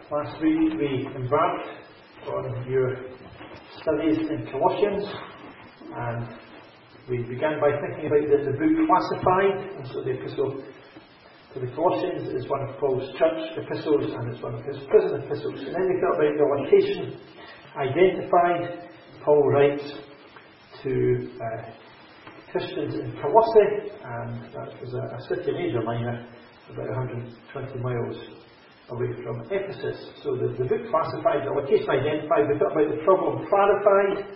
Last week we embarked on your studies in Colossians, and we began by thinking about the book Classified. And so the epistle to the Colossians is one of Paul's church epistles, and it's one of his prison epistles. And then we thought about the location identified. Paul writes to Christians in Colossae, and that was a city in Asia Minor, about 120 miles away from Ephesus. So the book Classified, the location identified. We thought about the problem clarified.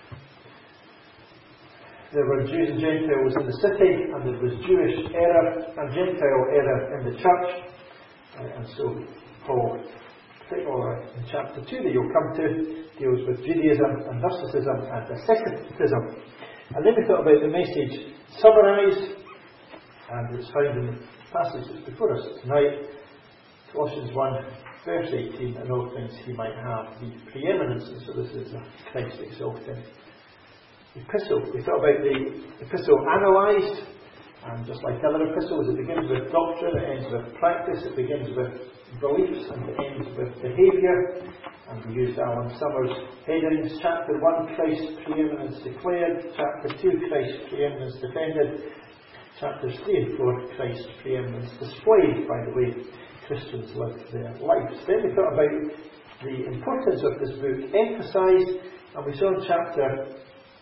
There were Jews and Gentiles in the city, and there was Jewish error and Gentile error in the church. And so Paul, particularly in chapter 2 that you'll come to, deals with Judaism and Gnosticism and asceticism. And then we thought about the message summarised, and it's found in the passages before us tonight. Colossians 1 verse 18, in all things he might have the preeminence. And so this is a Christ exalting epistle. We thought about the epistle analysed, and just like other epistles, it begins with doctrine, it ends with practice, it begins with beliefs, and it ends with behaviour. And we used Alan Summers' headings: chapter 1, Christ's preeminence declared; chapter 2, Christ's preeminence defended; chapters 3 and 4, Christ's preeminence displayed by the way Christians live their lives. Then we thought about the importance of this book emphasised, and we saw in chapter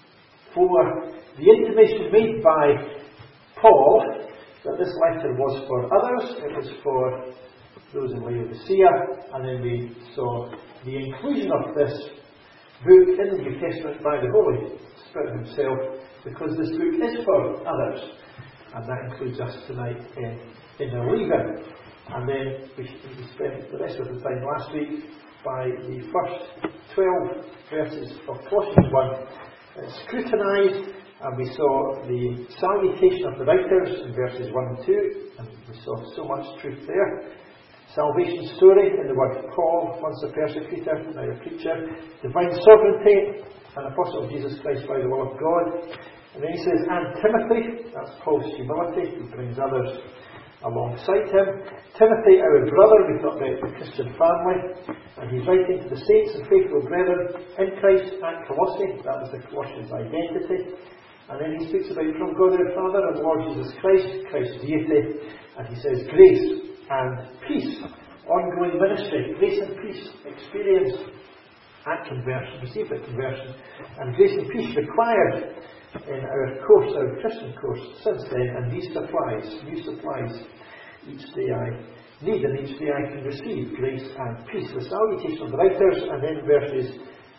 4 the intimation made by Paul that this letter was for others, it was for those in Laodicea, and then we saw the inclusion of this book in the New Testament by the Holy Spirit himself, because this book is for others, and that includes us tonight in the leaving. And then we spent the rest of the time last week by the first 12 verses of Colossians 1 scrutinised, and we saw the salutation of the writers in verses 1 and 2, and we saw so much truth there. Salvation story in the word Paul, once a persecutor, now a preacher. Divine sovereignty, an apostle of Jesus Christ by the will of God. And then he says, and Timothy, that's Paul's humility, he brings others alongside him. Timothy, our brother, we thought about the Christian family, and he's writing to the saints and faithful brethren in Christ at Colossae. That was the Colossians' identity. And then he speaks about from God our Father and Lord Jesus Christ, Christ's deity, and he says grace and peace, ongoing ministry, grace and peace experienced at conversion, received at conversion, and grace and peace required in our course, our Christian course since then, and new supplies each day I need, and each day I can receive grace and peace. The salutation of the writers, and then verses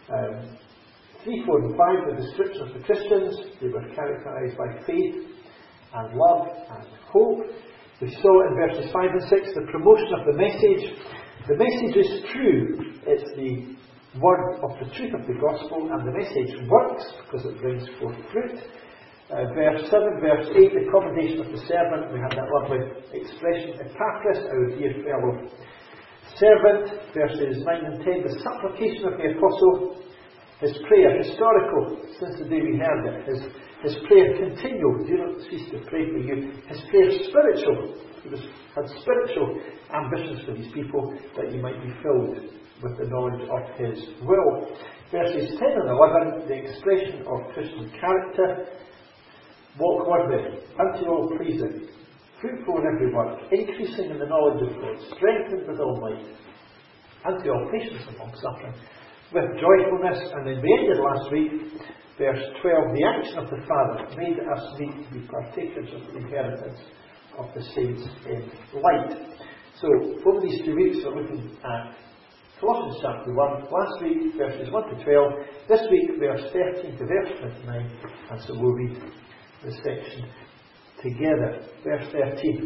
3, 4 and 5, the description of the Christians. They were characterised by faith and love and hope. We saw in verses 5 and 6 the promotion of the message. The message is true. It's the word of the truth of the gospel, and the message works because it brings forth fruit. Verse 7, verse 8, the commendation of the servant. We had that lovely expression, Epaphras, our dear fellow servant. Verses 9 and 10, the supplication of the apostle, his prayer, historical, since the day we heard it. His prayer continued, do not cease to pray for you. His prayer spiritual, he had spiritual ambitions for these people, that you might be filled with the knowledge of his will. Verses 10 and 11, the expression of Christian character. Walk worthy, unto all pleasing, fruitful in every work, increasing in the knowledge of God, strengthened with all might, unto all patience and long suffering, with joyfulness. And then we ended last week, verse 12, the action of the Father made us meet to be partakers of the inheritance of the saints in light. So, over these 2 weeks we're looking at Colossians chapter 1, last week verses 1 to 12, this week verse 13 to verse 29, and so we'll read the section together. Verse 13.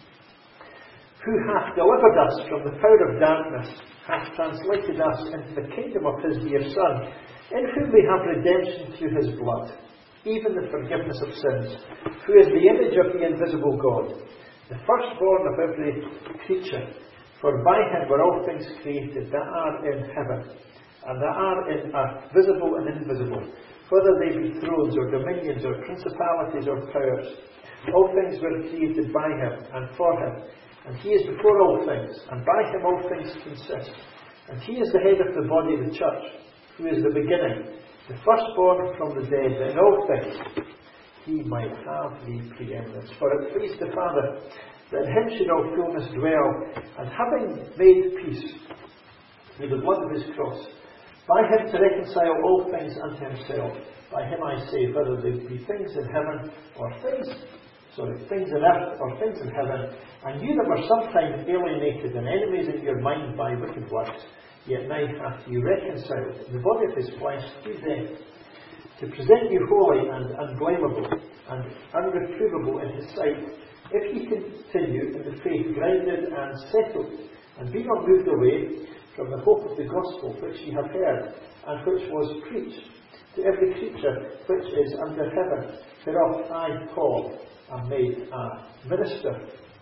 Who hath delivered us from the power of darkness, hath translated us into the kingdom of his dear Son, in whom we have redemption through his blood, even the forgiveness of sins, who is the image of the invisible God, the firstborn of every creature. For by him were all things created that are in heaven, and that are in earth, visible and invisible, whether they be thrones or dominions or principalities or powers. All things were created by him and for him, and He is before all things, and by Him all things consist. And He is the head of the body, the church, who is the beginning, the firstborn from the dead, that in all things He might have the preeminence. For it pleased the Father that in Him should all fullness dwell, and having made peace through the blood of His cross, by Him to reconcile all things unto Himself. By Him I say, whether they be things in heaven or things in earth or things in heaven, and you that were sometime alienated and enemies in your mind by wicked works, yet now hath He reconciled in the body of His flesh through death, to present you holy and unblameable and unreprovable in His sight, if ye continue in the faith grounded and settled, and be not moved away from the hope of the gospel which ye have heard, and which was preached to every creature which is under heaven, whereof I, Paul, am made a minister.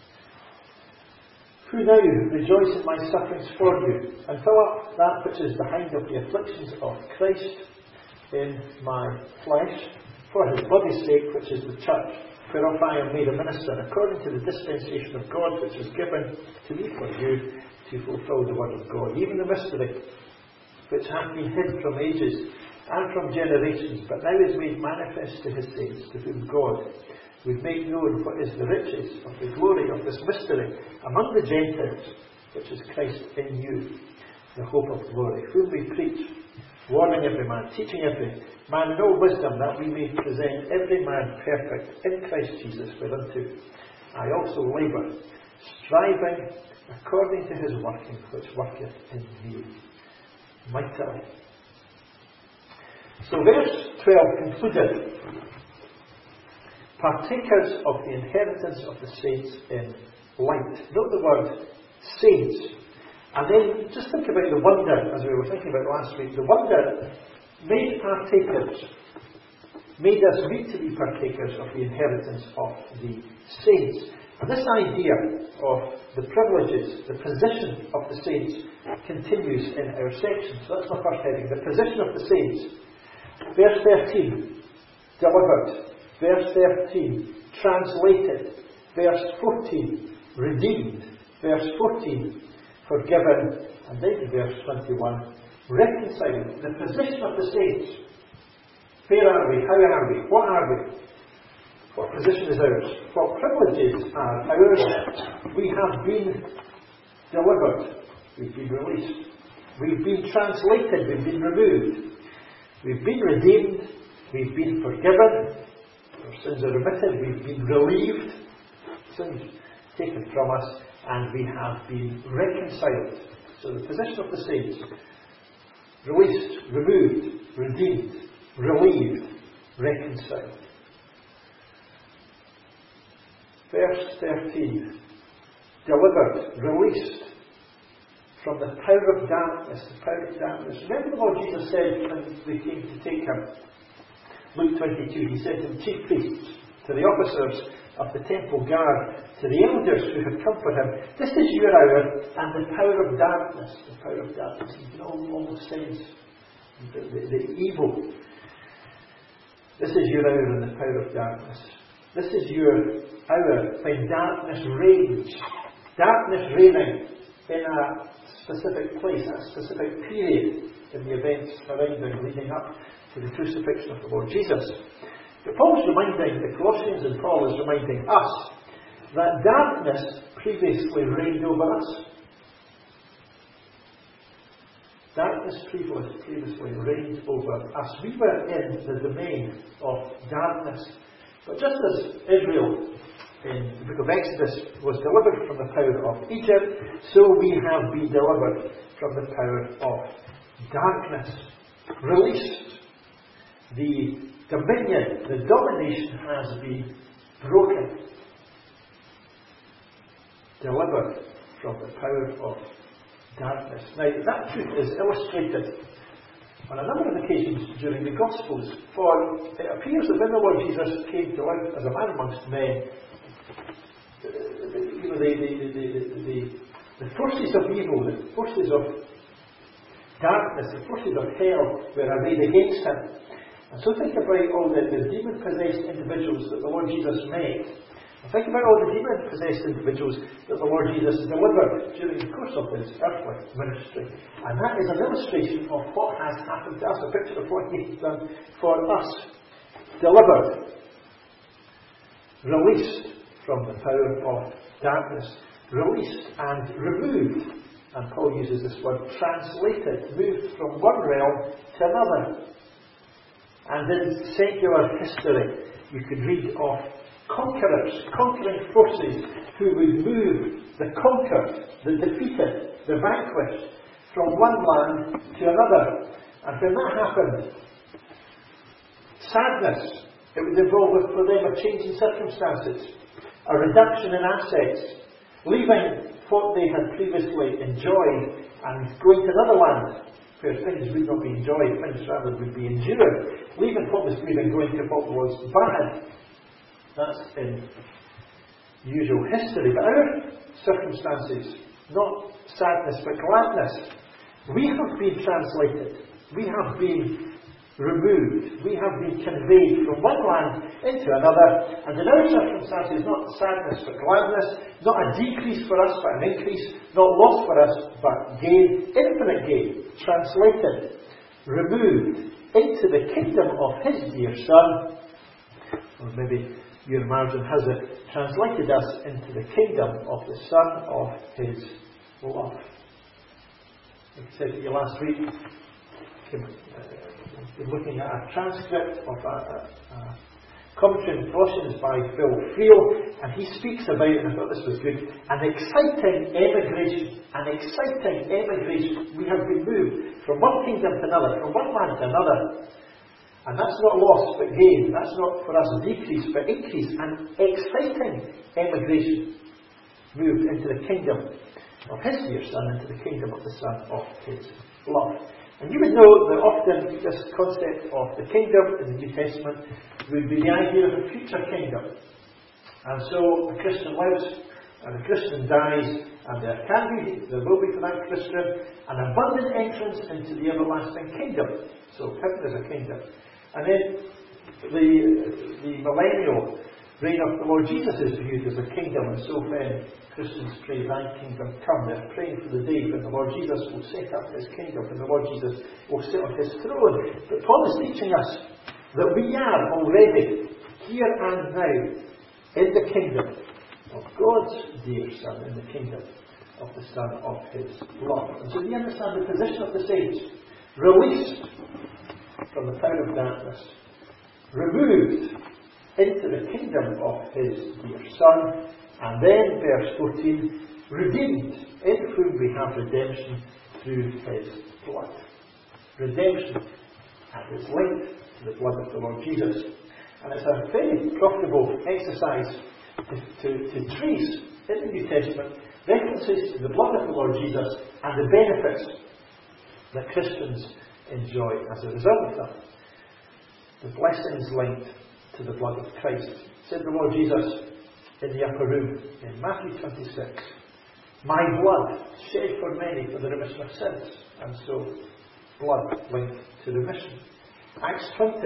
Who now rejoice in my sufferings for you, and fill up that which is behind of the afflictions of Christ in my flesh, for His body's sake, which is the church, whereof I am made a minister, according to the dispensation of God which is given to me for you, to fulfill the word of God, even the mystery which hath been hid from ages and from generations, but now is made manifest to His saints, to whom God would make known what is the riches of the glory of this mystery among the Gentiles, which is Christ in you, the hope of glory, whom we preach, warning every man, teaching every man in all wisdom, that we may present every man perfect in Christ Jesus, whereunto I also labour, striving according to His working, which worketh in me mightily. So verse 12 concluded, partakers of the inheritance of the saints in light. Note the word saints. And then just think about the wonder, as we were thinking about last week. The wonder made partakers, made us meet to be partakers of the inheritance of the saints. And this idea of the privileges, the position of the saints, continues in our section. So that's my first heading, the position of the saints. Verse 13, delivered. Verse 13, translated. Verse 14, redeemed. Verse 14, forgiven. And then verse 21, reconciled. The position of the saints. Where are we? How are we? What are we? What position is ours? What privileges are ours? We have been delivered. We've been released. We've been translated. We've been removed. We've been redeemed. We've been forgiven. Our sins are remitted. We've been relieved. Sins taken from us. And we have been reconciled. So the position of the saints: released, removed, redeemed, relieved, reconciled. Verse 13, delivered, released from the power of darkness. The power of darkness. Remember what Jesus said when they came to take Him? Luke 22, He said to the chief priests, to the officers of the temple guard, to the elders who had come for Him, this is your hour and the power of darkness. The power of darkness. You can almost sense the evil. This is your hour and the power of darkness. This is your hour when darkness reigns. Darkness reigning in a specific place, a specific period in the events surrounding, leading up to the crucifixion of the Lord Jesus. But Paul's reminding the Colossians, and Paul is reminding us, that darkness previously reigned over us. Darkness previously reigned over us. We were in the domain of darkness. But just as Israel in the book of Exodus was delivered from the power of Egypt, so we have been delivered from the power of darkness. Released. The dominion, the domination has been broken. Delivered from the power of darkness. Now, that truth is illustrated on a number of occasions during the Gospels, for it appears that when the Lord Jesus came to life as a man amongst men, the forces of evil, the forces of darkness, the forces of hell were arrayed against Him. And so think about all the demon-possessed individuals that the Lord Jesus met, Think about all the demon-possessed individuals that the Lord Jesus delivered during the course of his earthly ministry. And that is an illustration of what has happened to us, a picture of what he has done for us. Delivered, released from the power of darkness, released and removed. And Paul uses this word, translated, moved from one realm to another. And in secular history, you could read of conquerors, conquering forces who would move the conquered, the defeated, the vanquished from one land to another. And when that happened, sadness, it would involve for them a change in circumstances, a reduction in assets, leaving what they had previously enjoyed and going to another land where things would not be enjoyed, things rather would be endured, leaving what was good and going to what was bad. That's in usual history. But our circumstances, not sadness but gladness. We have been translated. We have been removed. We have been conveyed from one land into another. And in our circumstances, not sadness but gladness. Not a decrease for us but an increase. Not loss for us but gain. Infinite gain. Translated. Removed into the kingdom of his dear Son. Or maybe your margin has it, translated us into the kingdom of the Son of his love. Like I said to you last week, we're looking at a transcript of a commentary on Colossians by Phil Friel, and he speaks about, and I thought this was good, an exciting emigration. An exciting emigration. We have been moved from one kingdom to another, from one land to another. And that's not loss but gain. That's not for us a decrease but increase. An exciting emigration. Moved into the kingdom of his dear Son, into the kingdom of the Son of his love. And you would know that often this concept of the kingdom in the New Testament would be the idea of a future kingdom. And so a Christian lives and a Christian dies, and there will be for that Christian an abundant entrance into the everlasting kingdom. So heaven is a kingdom. And then the millennial reign of the Lord Jesus is viewed as a kingdom. And so when Christians pray, thy kingdom come, they're praying for the day when the Lord Jesus will set up his kingdom, when the Lord Jesus will sit on his throne. But Paul is teaching us that we are already, here and now, in the kingdom of God's dear Son, in the kingdom of the Son of his love. And so we understand the position of the saints. Released from the power of darkness, removed into the kingdom of his dear Son, and then, verse 14, redeemed, in whom we have redemption through his blood. Redemption, and is linked to the blood of the Lord Jesus. And it's a very profitable exercise to trace in the New Testament references to the blood of the Lord Jesus and the benefits that Christians enjoy as a result of that. The blessings linked to the blood of Christ. Said the Lord Jesus in the upper room in Matthew 26, my blood shed for many for the remission of sins. And so blood linked to remission. Acts 20,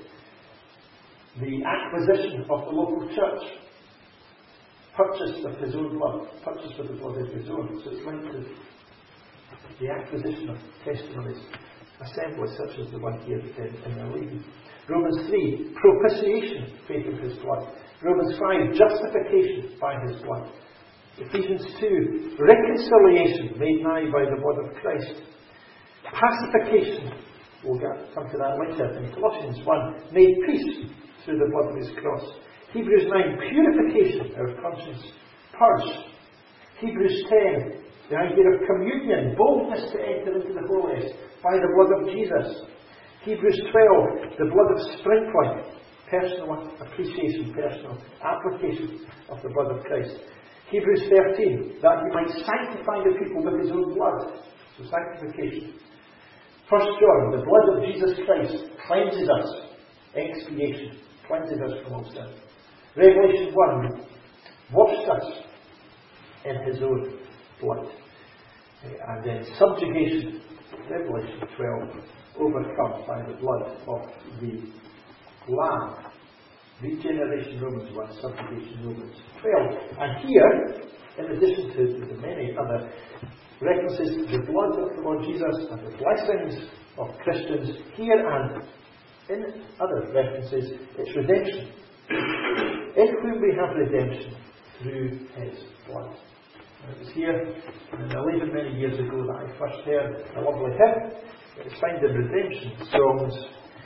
the acquisition of the local church, purchased with his own blood, purchased with the blood of his own. So it's linked to the acquisition of testimonies, assemblies such as the one here in our Lady. Romans 3, propitiation, faith in his blood. Romans 5, justification by his blood. Ephesians 2, reconciliation made nigh by the blood of Christ. Pacification, we'll come to that later. In Colossians 1, made peace through the blood of his cross. Hebrews 9, purification, our conscience purged. Hebrews 10, the idea of communion, boldness to enter into the holiest by the blood of Jesus. Hebrews 12, the blood of sprinkling, personal appreciation, personal application of the blood of Christ. Hebrews 13, that he might sanctify the people with his own blood. So sanctification. 1 John, the blood of Jesus Christ cleanses us. Expiation, cleanses us from all sin. Revelation 1, washed us in his own blood. And then subjugation, Revelation 12, overcome by the blood of the Lamb. Regeneration, Romans 1, subjugation, Romans 12. And here, in addition to the many other references to the blood of the Lord Jesus and the blessings of Christians, here and in other references, it's redemption. In whom we have redemption through His blood. And it was here, in the 11 many years ago, that I first heard a lovely hymn. It was found in redemption songs.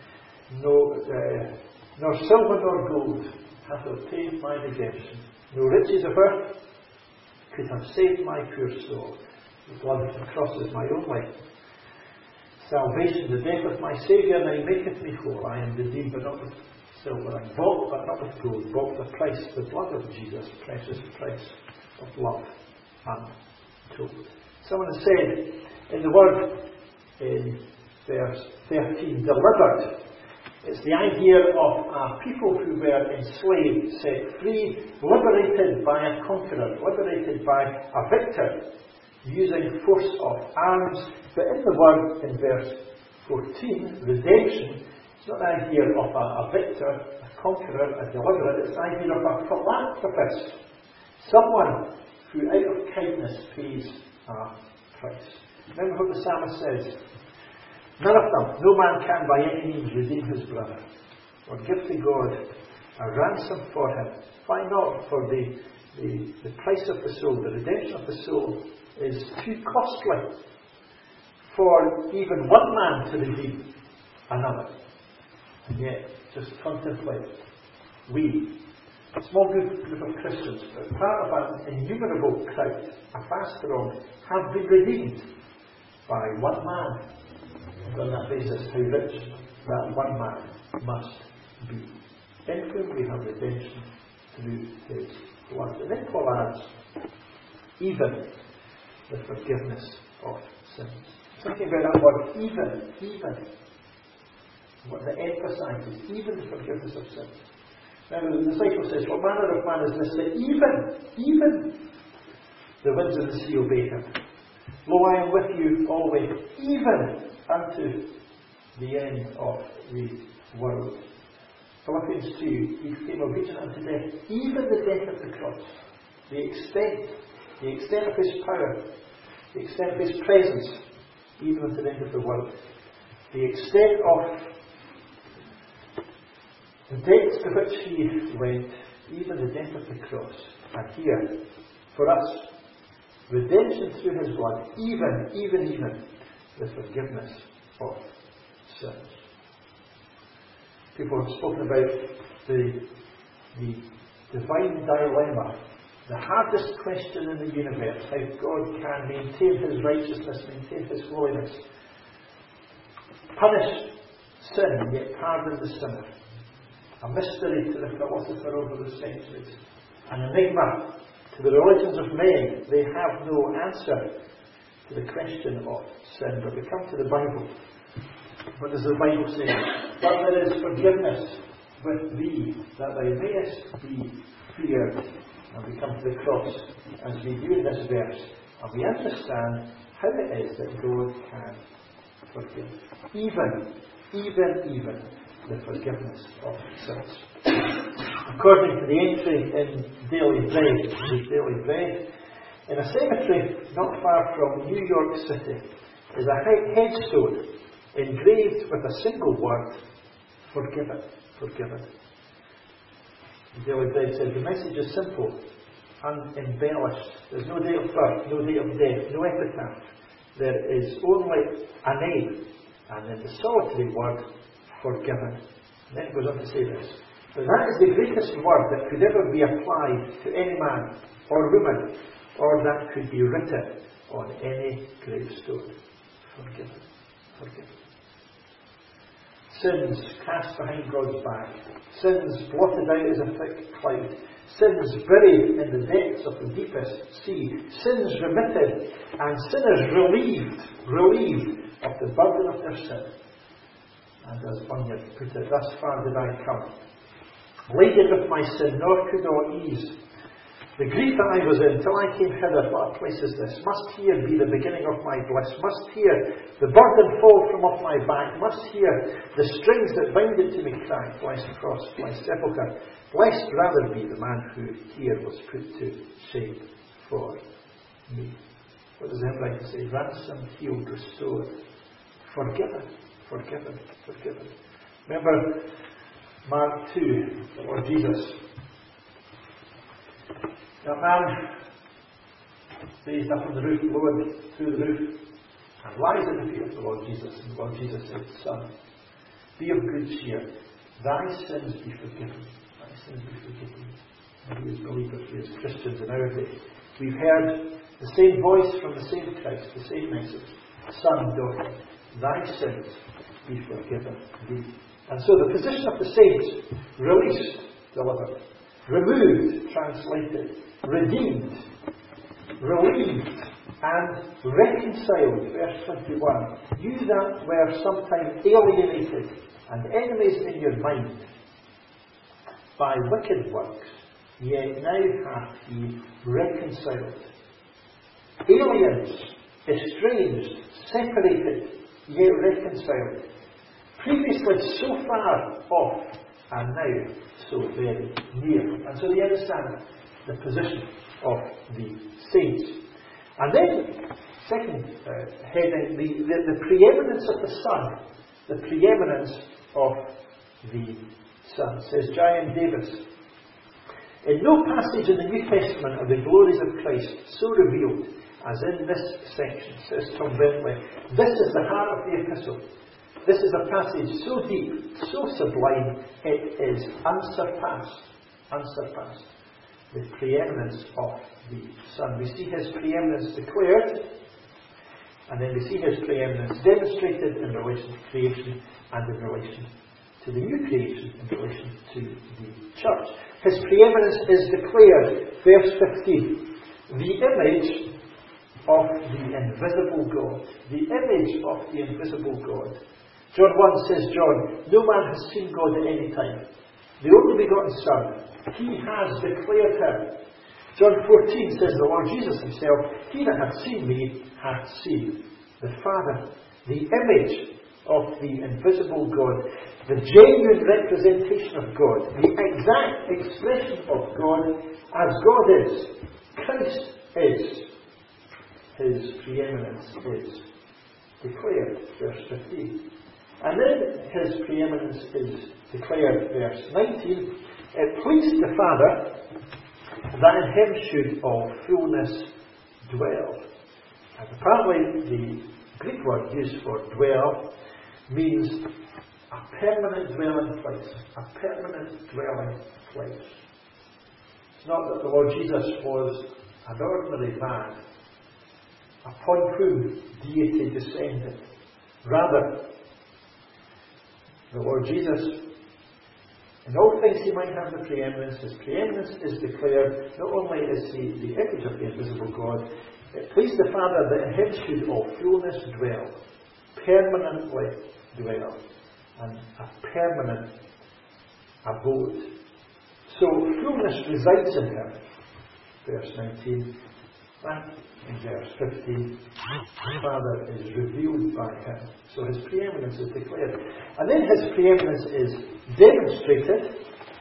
Nor silver nor gold hath obtained my redemption. No riches of earth could have saved my poor soul. The blood of the cross is my only salvation. The death of my Saviour now maketh me whole. I am redeemed, but not with silver. I am bought, but not with gold. Bought with a price, the blood of Jesus, precious price of love untold. Someone has said in the word in verse 13, delivered. It's the idea of a people who were enslaved, set free, liberated by a conqueror, liberated by a victor, using force of arms. But in the word in verse 14, redemption, it's not the idea of a victor, a conqueror, a deliverer. It's the idea of a philanthropist, someone who out of kindness pays a price. Remember what the psalmist says. None of them, no man can by any means redeem his brother, or give to God a ransom for him. Why not? For the price of the soul, the redemption of the soul, is too costly for even one man to redeem another. And yet, just contemplate, we, a small group of Christians, but part of an innumerable crowd, a vast throng, have been redeemed by one man. And on that basis, how rich that one man must be. In whom we have redemption through His blood. And then Paul adds, even the forgiveness of sins. Something about that word, even. What that emphasizes, even the forgiveness of sins. Now the disciple says, what manner of man is this that even the winds of the sea obey him? Lo, I am with you always, even unto the end of the world. Philippians 2, he became obedient unto death, even the death of the cross. The extent of His power, the extent of His presence, even unto the end of the world. The extent of the depths to which He went, even the death of the cross. And here, for us, redemption through His blood, even the forgiveness of sins. People have spoken about the divine dilemma, the hardest question in the universe, how God can maintain His righteousness, maintain His holiness, punish sin and yet pardon the sinner. A mystery to the philosopher over the centuries, an enigma to the religions of men. They have no answer to the question of sin. But we come to the Bible. What does the Bible say? But there is forgiveness with thee, that thou mayest be feared. And we come to the cross as we do in this verse, and we understand how it is that God can forgive. Even the forgiveness of sins. According to the entry in Daily Bread, in a cemetery not far from New York City is a headstone engraved with a single word, forgiven. The Daily Bread says the message is simple, unembellished. There's no date of birth, no date of death, no epitaph. There is only a name, and then the solitary word, forgiven. And then it goes on to say this. But that is the greatest word that could ever be applied to any man or woman, or that could be written on any gravestone. Forgiven. Sins cast behind God's back. Sins blotted out as a thick cloud. Sins buried in the depths of the deepest sea. Sins remitted and sinners relieved of the burden of their sin. And as Bunyan put it, thus far did I come, laden with my sin, nor could I ease The grief that I was in till I came hither, what a place is this? Must here be the beginning of my bliss? Must here the burden fall from off my back? Must here the strings that bind it to me crack? Blessed cross, blessed sepulchre. Blessed rather be the man who here was put to shame for me. What does the hymn writer say? Ransomed, healed, restored, forgiven, forgiven, forgiven. Remember Mark 2, the Lord Jesus. That man raised up on the roof, lowered through the roof, and lies at the feet of the Lord Jesus. And the Lord Jesus said, Son, be of good cheer. Thy sins be forgiven. Thy sins be forgiven. And we as believers, we as Christians in our day, we've heard the same voice from the same Christ, the same message. Son, daughter, thy sins be forgiven thee. And so the position of the saints, released, delivered, removed, translated, redeemed, relieved, and reconciled. Verse 21. You that were sometime alienated and enemies in your mind by wicked works, yet now hath he reconciled. Aliens, estranged, separated, yet reconciled. Previously so far off, and now so very near. And so we understand the position of the saints. And then, second heading, the preeminence of the Son. The preeminence of the Son. Says Giant Davis, in no passage in the New Testament are the glories of Christ so revealed as in this section, says Tom Bentley. This is the heart of the epistle. This is a passage so deep, so sublime, it is unsurpassed. Unsurpassed. The preeminence of the Son. We see his preeminence declared, and then we see his preeminence demonstrated in relation to creation and in relation to the new creation, in relation to the church. His preeminence is declared, verse 15, the image of the invisible God. The image of the invisible God. John 1 says, John, no man has seen God at any time. The only begotten Son, he has declared him. John 14 says the Lord Jesus himself, he that hath seen me hath seen the Father. The image of the invisible God, the genuine representation of God, the exact expression of God as God is. Christ is. His preeminence is declared, verse 15. And then his preeminence is declared, verse 19. It pleased the Father that in him should all fullness dwell. And apparently the Greek word used for dwell means a permanent dwelling place. A permanent dwelling place. It's not that the Lord Jesus was an ordinary man upon whom deity descended. Rather, the Lord Jesus, in all things he might have the preeminence. His preeminence is declared. Not only is he the image of the invisible God, it pleased the Father that in him should all fullness dwell, permanently dwell, and a permanent abode. So fullness resides in him. Verse 19. And in verse 15, the Father is revealed by him. So his preeminence is declared. And then his preeminence is demonstrated.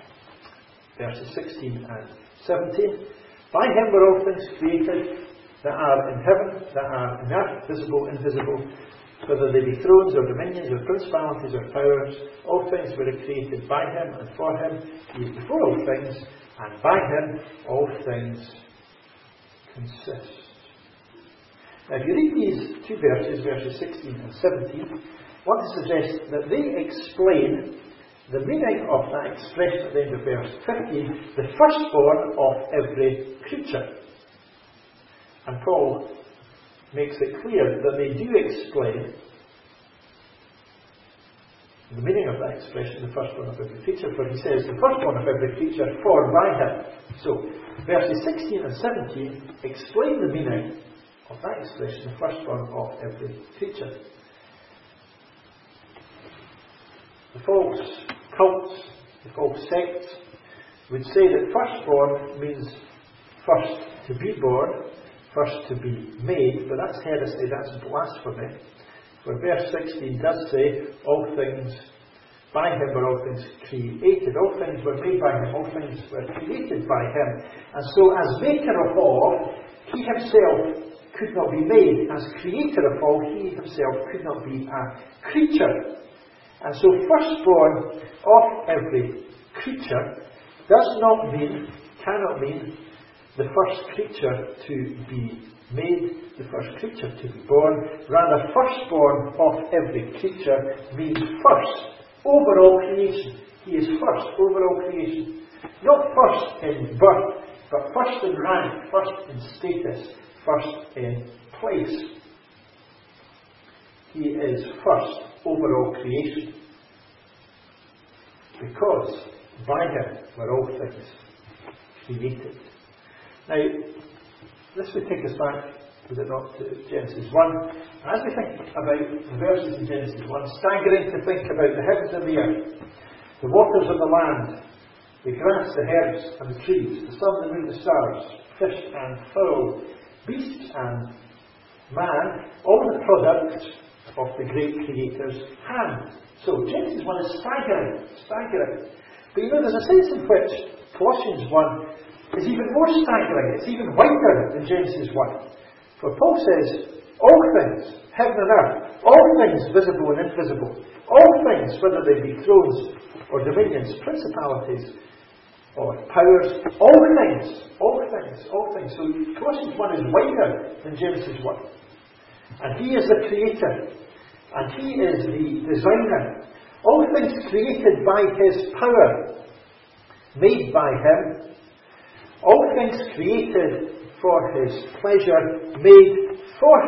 Verses 16 and 17. By him were all things created that are in heaven, that are in earth, visible, invisible, whether they be thrones or dominions or principalities or powers. All things were created by him and for him. He is before all things, and by him all things consist. Now, if you read these two verses, verses 16 and 17, I want to suggest that they explain the meaning of that expression at the end of verse 15, the firstborn of every creature. And Paul makes it clear that they do explain the meaning of that expression, the firstborn of every creature, for he says, the firstborn of every creature formed by him. So, verses 16 and 17 explain the meaning of that expression, the firstborn of every creature. The false cults, the false sects, would say that firstborn means first to be born, first to be made, but that's heresy, that's blasphemy. For verse 16 does say, by him were all things created. All things were made by him, all things were created by him. And so as maker of all, he himself could not be made. As creator of all, he himself could not be a creature. And so firstborn of every creature cannot mean the first creature to be made, the first creature to be born. Rather, firstborn of every creature means first over all creation. He is first over all creation. Not first in birth, but first in rank, first in status, first in place. He is first over all creation. Because by him were all things created. Now, this would take us back, would it not, to Genesis 1. And as we think about the verses in Genesis 1, staggering to think about the heavens and the earth, the waters and the land, the grass, the herbs and the trees, the sun, the moon, the stars, fish and fowl, beasts and man, all the product of the great Creator's hand. So Genesis 1 is staggering. But you know, there's a sense in which Colossians 1 is even more staggering. It's even wider than Genesis 1. For Paul says, all things, heaven and earth, all things visible and invisible, all things, whether they be thrones or dominions, principalities or powers, all things. So Colossians 1 is wider than Genesis 1. And he is the creator. And he is the designer. All things created by his power, made by him. All things created for his pleasure, made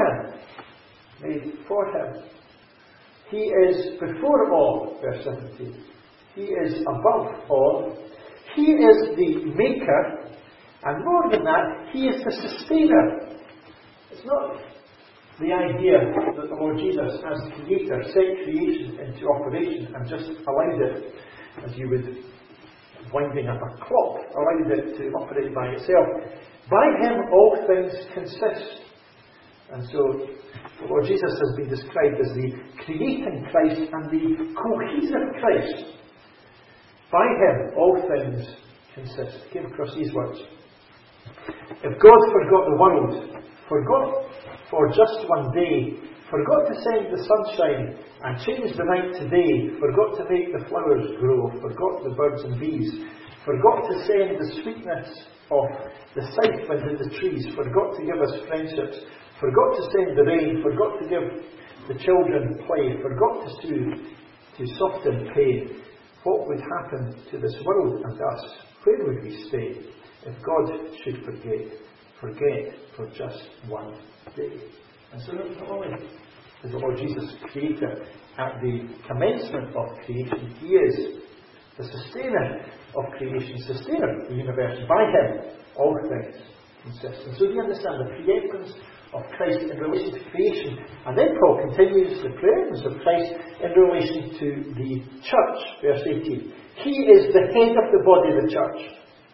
for him. He is before all, verse 17. He is above all. He is the maker, and more than that, he is the sustainer. It's not the idea that the Lord Jesus, as the creator, set creation into operation and just allowed it, as you would winding up a clock, allowed it to operate by itself. By him all things consist. And so the Lord Jesus has been described as the creating Christ and the cohesive Christ. By him all things consist. Came across these words. If God forgot the world, forgot for just one day, forgot to send the sunshine and change the night to day, forgot to make the flowers grow, forgot the birds and bees, forgot to send the sweetness of the south wind in the trees, forgot to give us friendships, forgot to send the rain, forgot to give the children play, forgot to soften pain, what would happen to this world and us? Where would we stay if God should forget for just one day? And so not only is the Lord Jesus creator at the commencement of creation, he is the sustainer of creation, sustainer of the universe. By him all things consist. And so we understand the preeminence of Christ in relation to creation. And then Paul continues the preeminence of Christ in relation to the church. Verse 18. He is the head of the body of the church.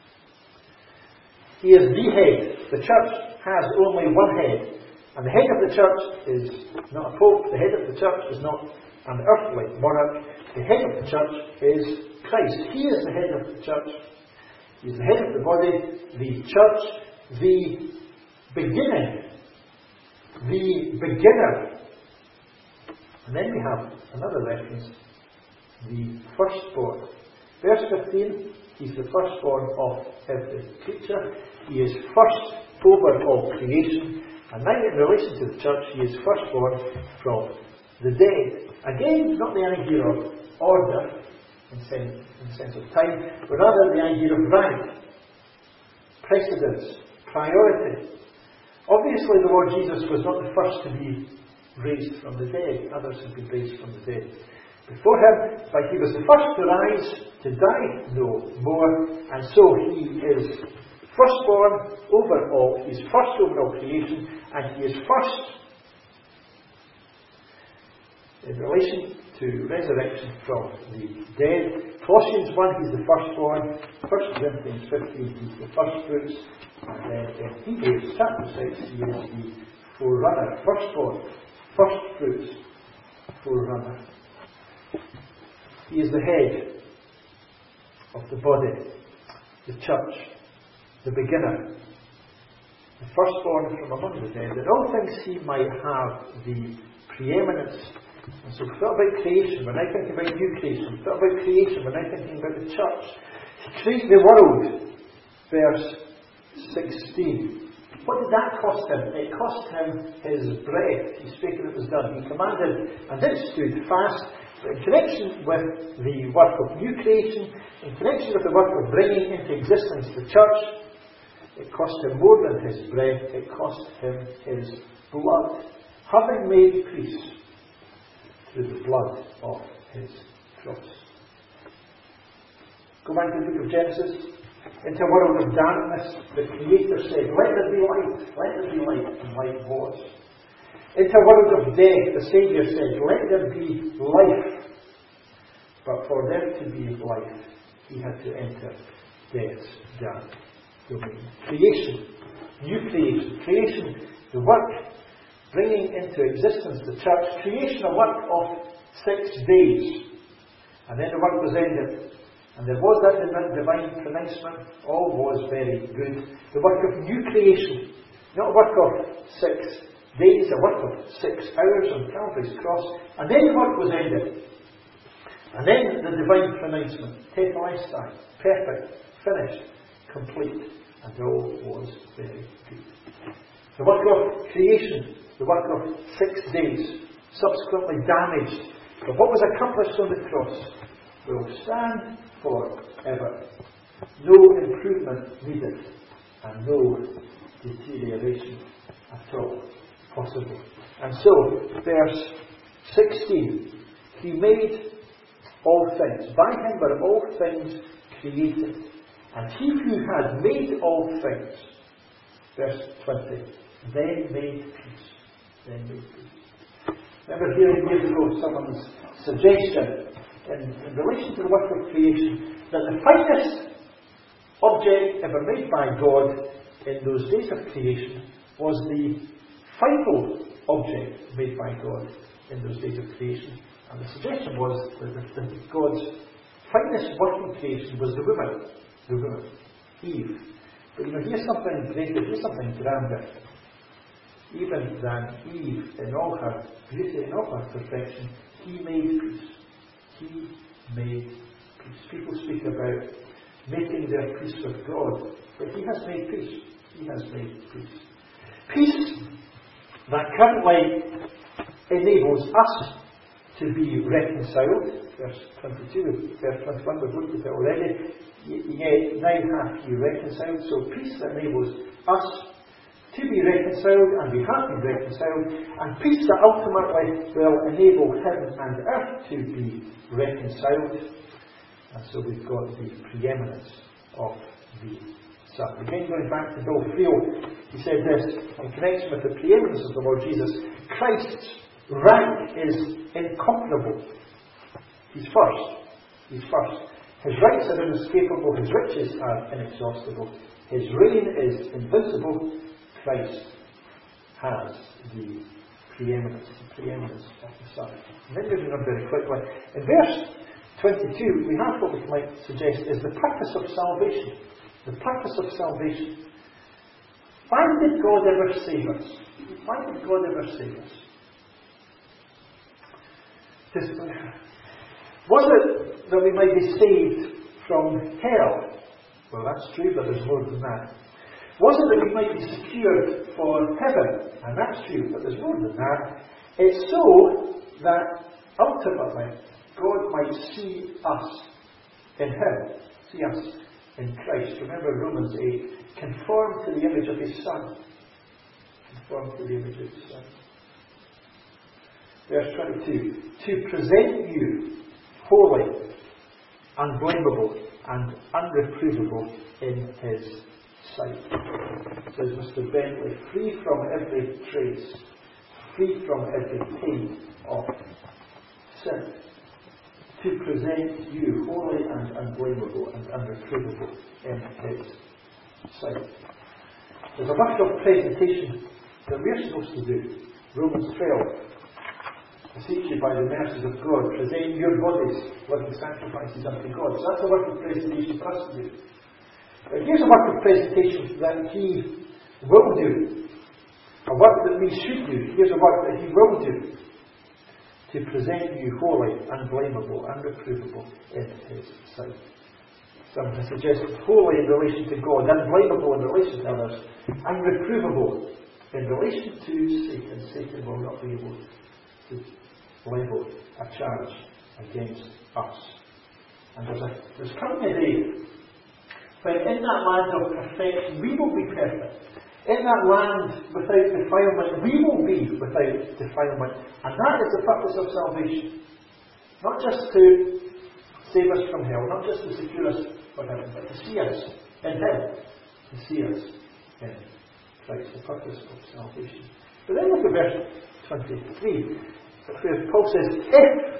He is the head. The church has only one head. And the head of the church is not a pope. The head of the church is not an earthly monarch. The head of the church is Christ. He is the head of the church. He is the head of the body, the church, the beginning, the beginner. And then we have another reference, the firstborn. Verse 15, he's the firstborn of every creature. He is first over all creation. And now in relation to the church, he is firstborn from the dead. Again, not the idea of order in sense of time, but rather the idea of rank, precedence, priority. Obviously the Lord Jesus was not the first to be raised from the dead. Others have been raised from the dead before him, but he was the first to rise, to die no more, and so he is firstborn over all. He is first over all creation, and he is first in relation to resurrection from the dead. Colossians 1, he's the firstborn. 1 Corinthians 15, he's the firstfruits. And then in Hebrews chapter 6, he is the forerunner, firstborn, firstfruits, forerunner. He is the head of the body, the church, the beginner, the firstborn from among the dead. In all things he might have the preeminence. And so we thought about creation, we're now thinking about new creation. We thought about creation, we're now thinking about the church. He created the world. Verse 16. What did that cost him? It cost him his breath. He spake and it was done. He commanded and it stood fast. But in connection with the work of new creation, in connection with the work of bringing into existence the church, it cost him more than his breath. It cost him his blood. Having made peace through the blood of his cross. Go back to the book of Genesis. Into a world of darkness, the Creator said, let there be light, let there be light, and light was. Into a world of death, the Saviour said, let there be life. But for there to be life, he had to enter death's dark domain. Creation, new creation, creation, the work, bringing into existence the church, creation, a work of 6 days. And then the work was ended. And there was that divine pronouncement, all was very good. The work of new creation, not a work of 6 days, a work of 6 hours on Calvary's cross. And then the work was ended. And then the divine pronouncement, tetelestai, perfect, finished, complete, and all was very good. The work of creation, the work of 6 days, subsequently damaged, but what was accomplished on the cross will stand forever. No improvement needed, and no deterioration at all possible. And so, verse 16, he made all things. By him were all things created. And he who had made all things, verse 20, then made peace. Then made peace. Remember hearing years ago someone's suggestion in relation to the work of creation that the finest object ever made by God in those days of creation was the final object made by God in those days of creation. And the suggestion was that God's finest working creation was the woman, Eve. But here's something greater, here's something grander. Even than Eve, in all her beauty, in all her perfection, he made peace. He made peace. People speak about making their peace with God, but he has made peace. He has made peace. Peace that currently enables us to be reconciled. Verse 22, verse 21, we've looked at it already. Yet now hath he reconciled. So peace that enables us to be reconciled, and we have been reconciled, and peace that ultimately will enable heaven and earth to be reconciled. And so we've got the preeminence of the Son. Again, going back to Bill Friel, he said this in connection with the preeminence of the Lord Jesus: Christ's rank is incomparable. He's first. He's first. His rights are inescapable. His riches are inexhaustible. His reign is invincible. Christ has the preeminence of the Son. And then moving on very quickly. In verse 22, we have what we might suggest is the purpose of salvation. The purpose of salvation. Why did God ever save us? Why did God ever save us? Was it that we might be saved from hell? Well, that's true, but there's more than that. Was it that we might be secured for heaven? And that's true, but there's more than that. It's so that ultimately God might see us in Him, see us in Christ. Remember Romans 8, conform to the image of His Son. Conform to the image of His Son. Verse 22, to present you holy, unblameable, and unreprovable in His sight. Says Mr. Bentley, free from every trace, free from every taint of sin. present you holy and unblameable and unreprovable in His sight. There's a work of presentation that we're supposed to do. Romans 12. Beseech you by the mercies of God, present your bodies living sacrifices unto God. So that's a work of presentation for us to do. But here's a work of presentation that He will do. A work that we should do. Here's a work that He will do. To present you holy, unblameable, unreprovable in His sight. Some have suggested holy in relation to God, unblameable in relation to others, unreprovable in relation to Satan. Satan will not be able to level a charge against us. And there's coming a day when in that land of perfection we will be perfect. In that land without defilement we will be without defilement. And that is the purpose of salvation. Not just to save us from hell, not just to secure us for heaven, but to see us in Him. To see us in Christ, the purpose of salvation. But then look at verse 23. Where Paul says, if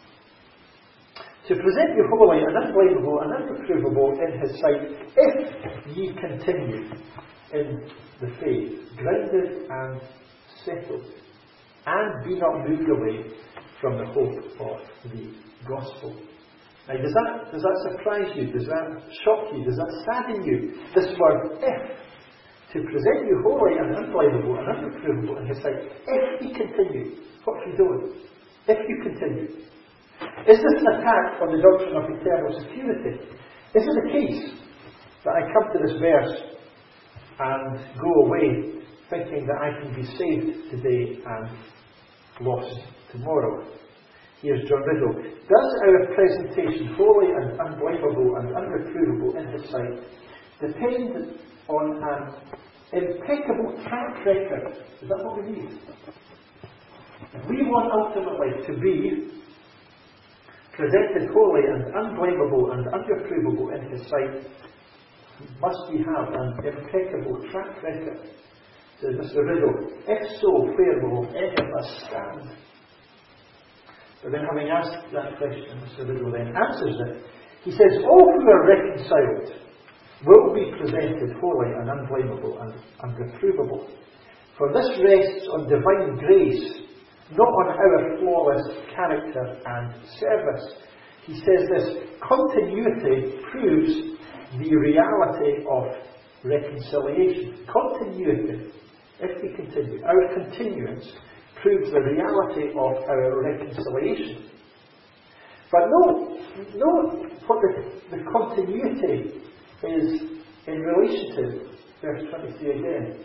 to present you holy and unblameable and unreprovable in His sight, if ye continue in the faith, grounded and settled, and be not moved away from the hope of the gospel. Now, does that surprise you? Does that shock you? Does that sadden you? This word, if. To present you holy and unblameable and unreprovable in His sight, if ye continue. What if you don't? If you continue. Is this an attack on the doctrine of eternal security? Is it the case that I come to this verse and go away thinking that I can be saved today and lost tomorrow? Here's John Riddle. Does our presentation, holy and unblameable and unreprovable in His sight, depend on an impeccable track record? Is that what we need? We want ultimately to be presented holy and unblameable and unreprovable in His sight. Must we have an impeccable track record? Says Mr. Riddle. If so, where will any of us stand? But then, having asked that question, Mr. Riddle then answers it. He says, all who are reconciled will be presented holy and unblameable and unreprovable. For this rests on divine grace, not on our flawless character and service. He says this continuity proves the reality of reconciliation. Continuity, if we continue, our continuance proves the reality of our reconciliation. But note what the continuity is in relation to. Verse 23 again.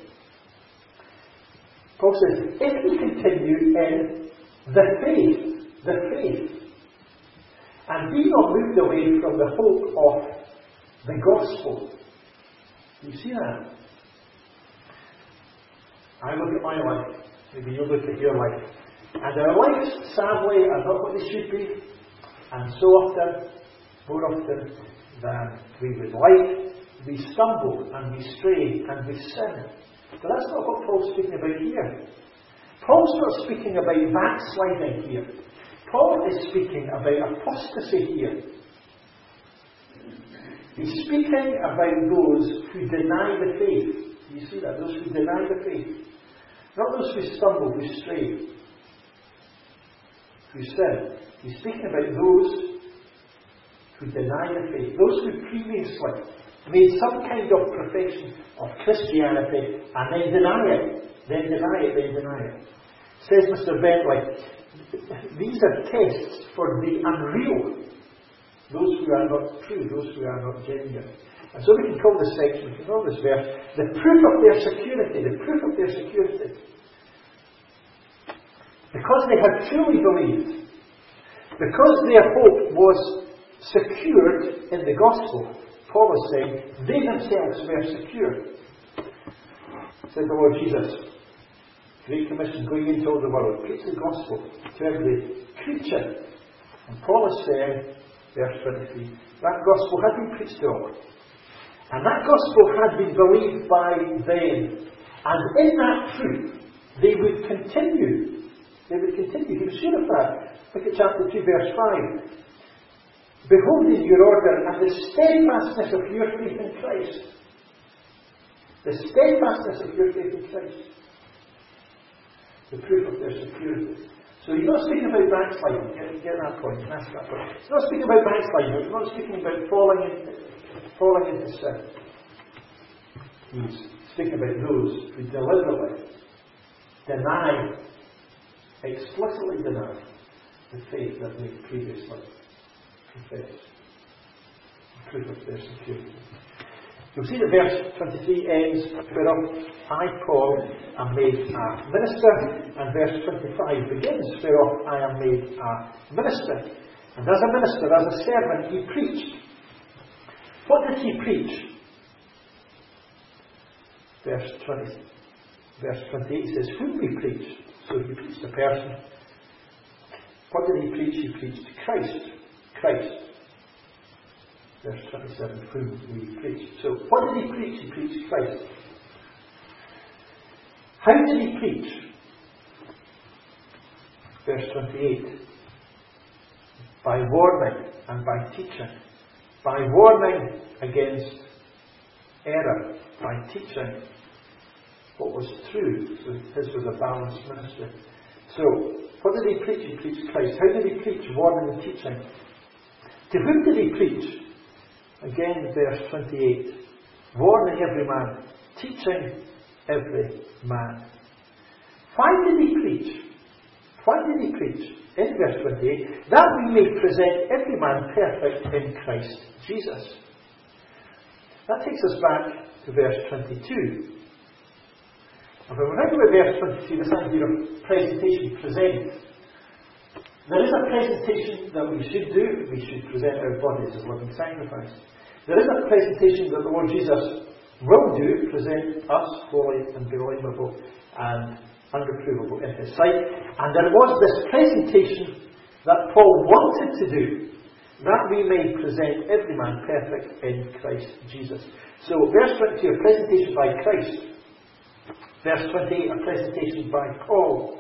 Paul says, if we continue in the faith, and be not moved away from the hope of the gospel. Do you see that? I look at my life, maybe you look at your life, and our lives, sadly, are not what they should be, and so often, more often than we would like, we stumble and we stray and we sin. But that's not what Paul's speaking about here. Paul's not speaking about backsliding here. Paul is speaking about apostasy here. He's speaking about those who deny the faith. Do you see that? Those who deny the faith. Not those who stumble, who stray, who sin. He's speaking about those who deny the faith. Those who previously made some kind of profession of Christianity and then deny it. Then deny it, then deny it. Says Mr. Bentley, these are tests for the unreal. Those who are not true, those who are not genuine. And so we can call this section, we can call this verse, the proof of their security. The proof of their security. Because they had truly believed, because their hope was secured in the gospel, Paul is saying, they themselves were secure. Said the Lord Jesus, Great Commission, go ye into all the world, preach the gospel to every creature. And Paul is saying, verse 23, that gospel had been preached to all. And that gospel had been believed by them. And in that truth, they would continue. They would continue. He was sure of that. Look at chapter 2, verse 5. beholding your order and the steadfastness of your faith in Christ. The steadfastness of your faith in Christ. The proof of their security. So he's not speaking about backsliding. Get that point. That's that point. He's not speaking about backsliding. He's not speaking about falling into sin. He's speaking about those who deliberately explicitly deny the faith that they previously confessed. The proof of their security. You'll see that verse 23 ends, whereof I, Paul, am made a minister, and verse 25 begins, whereof I am made a minister. And as a minister, as a servant, he preached. What did he preach? Verse 28 says, whom we preach. So he preached a person. What did he preach? He preached Christ. Christ. Verse 27, whom we preach. So, what did he preach? He preached Christ. How did he preach? Verse 28. By warning and by teaching. By warning against error. By teaching what was true. So, his was a balanced ministry. So, what did he preach? He preached Christ. How did he preach? Warning and teaching. To whom did he preach? Again, verse 28. Warning every man, teaching every man. Why did he preach? Why did he preach? In verse 28, that we may present every man perfect in Christ Jesus. That takes us back to verse 22. And when we're thinking about verse 22, this idea of presentation, present. There is a presentation that we should do. We should present our bodies as living sacrifice. There is a presentation that the Lord Jesus will do, present us holy and believable and unreprovable in His sight. And there was this presentation that Paul wanted to do, that we may present every man perfect in Christ Jesus. So, verse 22, a presentation by Christ. Verse 28, a presentation by Paul.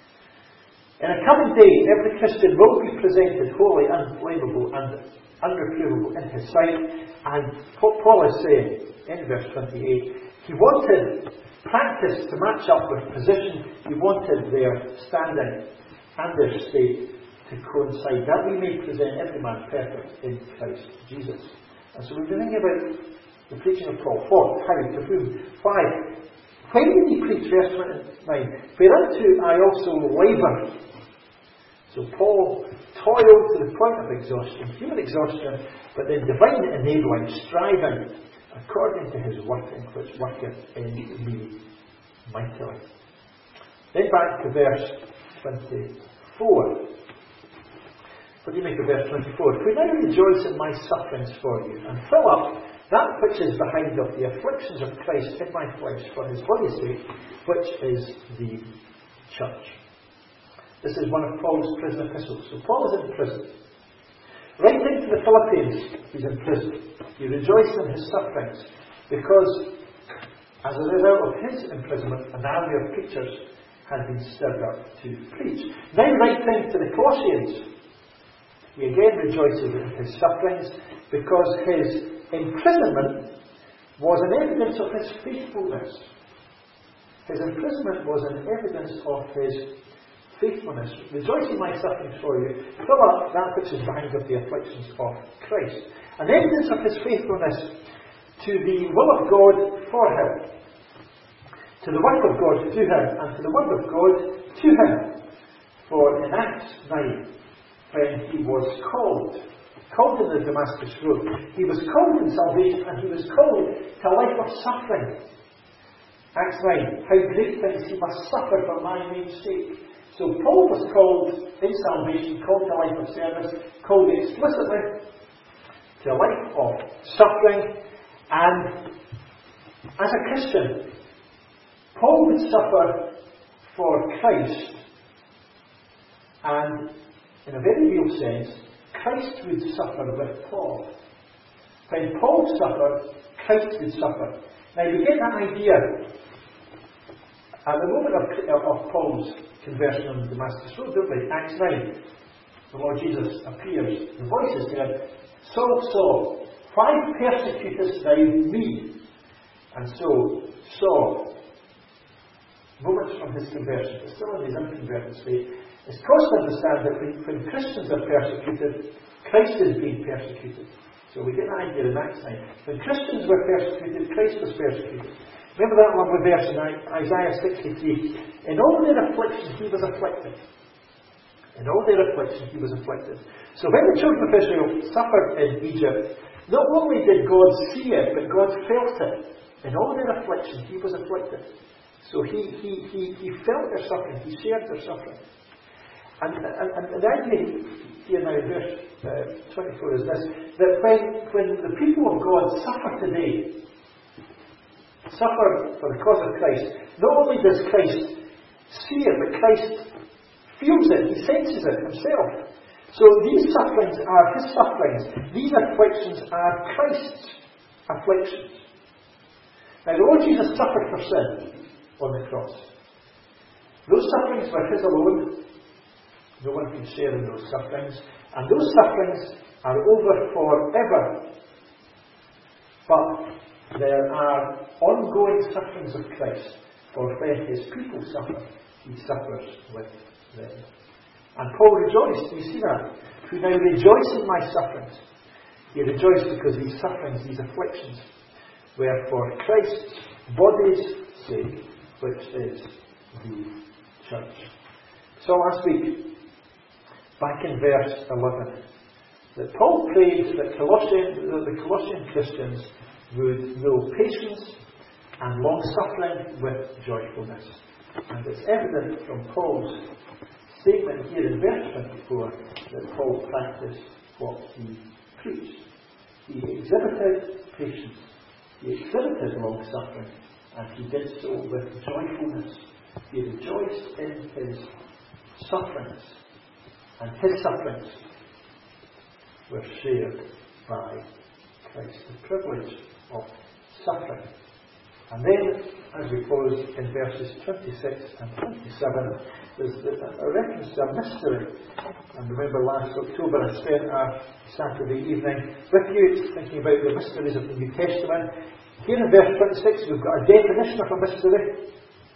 In a coming day, every Christian will be presented holy and blameable and unreprovable in his sight. And what Paul is saying in verse 28, he wanted practice to match up with position. He wanted their standing and their state to coincide, that we may present every man perfect in Christ Jesus. And so we've been thinking about the preaching of Paul. What? How? To whom? Why? When did he preach? Verse 29. Whereunto I also labour. So Paul toiled to the point of exhaustion, human exhaustion, but then divine enabling, striving according to his working, which worketh in me mightily. Then back to verse 24. What do you make of verse 24? For now rejoice in my sufferings for you, and fill up that which is behind of the afflictions of Christ in my flesh for his body's sake, which is the church. This is one of Paul's prison epistles. So Paul is in prison. Writing to the Philippians, he's in prison. He rejoices in his sufferings because, as a result of his imprisonment, an army of preachers had been stirred up to preach. Now writing to the Colossians, he again rejoices in his sufferings because his imprisonment was an evidence of his faithfulness. His imprisonment was an evidence of his faithfulness. Rejoice in my sufferings for you. Fill up that which is behind of the afflictions of Christ. An evidence of his faithfulness to the will of God for him, to the work of God to him, and to the word of God to him. For in Acts 9, when he was called in the Damascus Road, he was called in salvation, and he was called to a life of suffering. Acts 9, how great things he must suffer for my name's sake. So Paul was called in salvation, called to a life of service, called explicitly to a life of suffering. And as a Christian, Paul would suffer for Christ, and in a very real sense, Christ would suffer with Paul. When Paul suffered, Christ would suffer. Now you get that idea at the moment of Paul's conversion on the Damascus Road, don't we? Acts 9. the Lord Jesus appears. The voice is there, Saul, Saul, why persecutest thou me? And so, Saul, moments from his conversion, but still in his unconverted state, is caused to understand that when Christians are persecuted, Christ is being persecuted. So we get an idea in that time. When Christians were persecuted, Christ was persecuted. Remember that lovely verse in Isaiah 63. In all their affliction he was afflicted. In all their affliction he was afflicted. So when the children of Israel suffered in Egypt, not only did God see it, but God felt it. In all their affliction he was afflicted. So he felt their suffering, he shared their suffering. And the idea here now in verse 24 is this, that when the people of God suffer today, suffer for the cause of Christ, not only does Christ see it, but Christ feels it, he senses it himself. So these sufferings are his sufferings, these afflictions are Christ's afflictions. Now the Lord Jesus suffered for sin on the cross. Those sufferings were his alone. No one can share in those sufferings. And those sufferings are over forever. But there are ongoing sufferings of Christ. For when his people suffer, he suffers with them. And Paul rejoiced. You see that? Who now rejoice in my sufferings. He rejoiced because these sufferings, these afflictions, were for Christ's body's sake, which is the church. So last week, back in verse 11, that Paul prayed that the Colossian Christians would know patience and long-suffering with joyfulness. And it's evident from Paul's statement here in verse 24 that Paul practiced what he preached. He exhibited patience, he exhibited long-suffering, and he did so with joyfulness. He rejoiced in his sufferings. And his sufferings were shared by Christ. The privilege of suffering. And then, as we close in verses 26 and 27, there's a reference to a mystery. And remember last October I spent a Saturday evening with you thinking about the mysteries of the New Testament. Here in verse 26 we've got a definition of a mystery.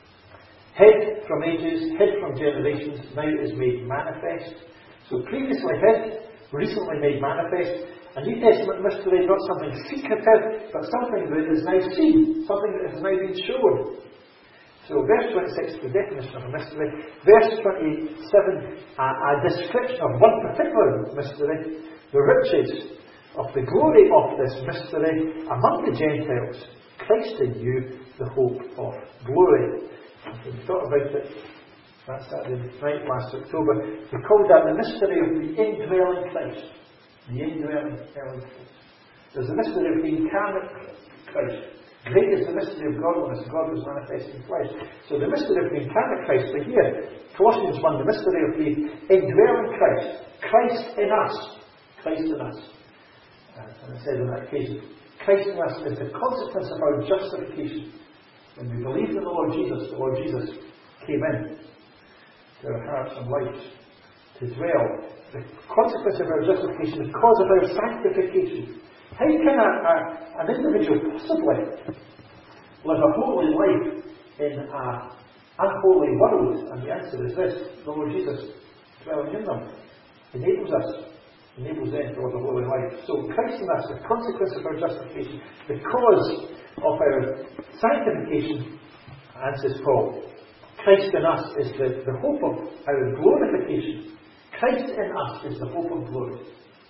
Hid from ages, hid from generations, now is made manifest. So previously hid, recently made manifest. A New Testament mystery, not something secretive, but something that is now seen, something that has now been shown. So verse 26 is the definition of a mystery. Verse 27, a description of one particular mystery, the riches of the glory of this mystery among the Gentiles, Christ in you, the hope of glory. And we thought about it, that's Saturday night last October, we called that the mystery of the indwelling Christ. The indwelling Christ. There's the mystery of the incarnate Christ. Great is the mystery of godliness, God was manifest in flesh. So the mystery of the incarnate Christ, but here, Colossians 1, the mystery of the indwelling Christ. Christ in us. Christ in us. And it says on that occasion, Christ in us is the consequence of our justification. When we believed in the Lord Jesus came in to our hearts and lives to dwell. The consequence of our justification, the cause of our sanctification. How can an individual possibly live a holy life in an unholy world? And the answer is this: the Lord Jesus dwelling in them enables them to live a holy life. So Christ in us, the consequence of our justification, the cause of our sanctification, answers Paul. Christ in us is the hope of our glorification. Christ in us is the hope of glory.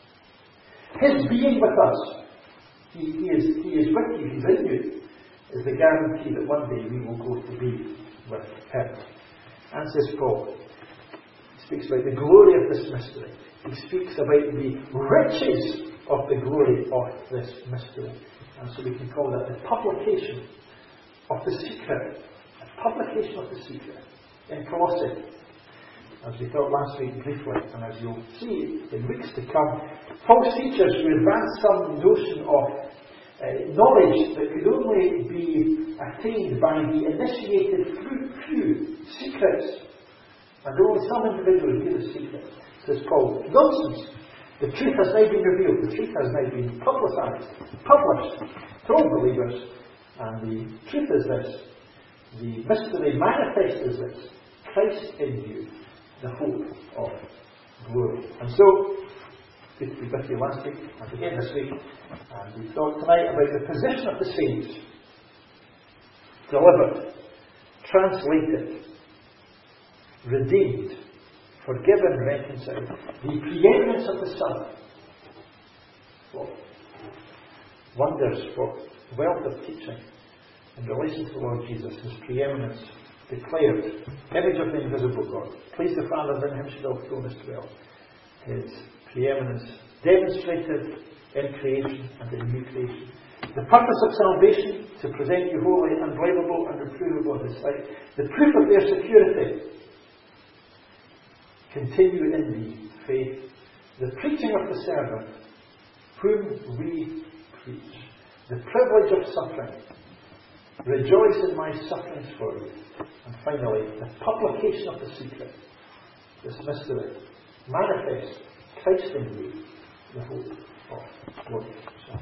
His being with us, He is with you, He's in you, is the guarantee that one day we will go to be with Him. Answers Paul. He speaks about the glory of this mystery. He speaks about the riches of the glory of this mystery. And so we can call that the publication of the secret. The publication of the secret in Colossae. As we thought last week briefly, and as you'll see in weeks to come, false teachers who advance some notion of knowledge that could only be attained by the initiated few secrets. And only some individuals hear the secret. says Paul. Nonsense. The truth has now been revealed. The truth has now been published to all believers. And the truth is this. The mystery manifest is this. Christ in you, the hope of glory. And so, good to be with you last week and again this week. And we thought tonight about the position of the saints. Delivered, translated, redeemed, forgiven, reconciled. The preeminence of the Son. What wonders, what wealth of teaching in relation to the Lord Jesus. His preeminence declared. Image of the invisible God. Please the Father, in Him should all fullness dwell. His preeminence demonstrated in creation and in new creation. The purpose of salvation, to present you holy, unblameable, and reprovable in His sight. The proof of their security. Continue in the faith. The preaching of the servant, whom we preach. The privilege of suffering. Rejoice in my sufferings for you. And finally, the publication of the secret. This mystery. Manifest Christ in you, the hope of glory.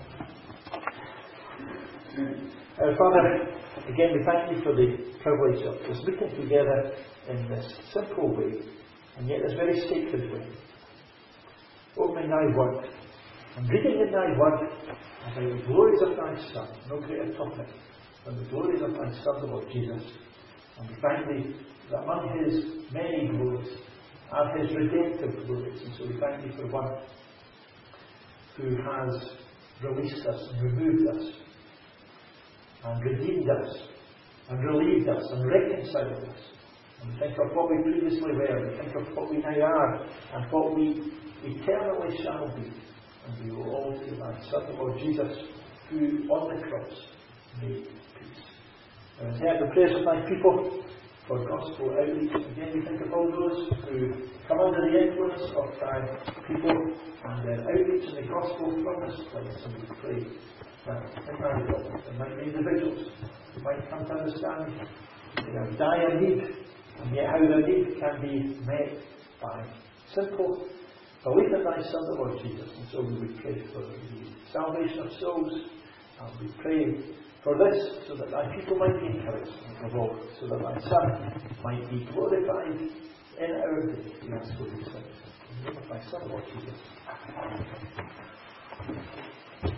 Father, again we thank you for the privilege of this meeting together in this simple way, and yet this very sacred way. Opening thy word, and reading in thy word about the glories of thy Son, no greater topic than the glories of thy Son, the Lord Jesus. And we thank thee that among his many glories are his redemptive glories. And so we thank thee for one who has released us and removed us and redeemed us and relieved us and reconciled us. And we think of what we previously were, we think of what we now are, and what we eternally shall be. And we will all to thy Son, the Lord Jesus, who on the cross made peace. And hear the prayers of thy people for gospel outreach. Again, we think of all those who come under the influence of thy people and their outreach in the gospel from this place. And we pray that in thy will, there might be individuals who might come to understand their dire need, and yet how their need can be met by simple belief in thy Son, the Lord Jesus. And so we would pray for the salvation of souls, and we pray for this, so that thy people might be encouraged and provoked, so that thy Son might be glorified in our day. We ask for these things. In the name of thy Son, Lord Jesus.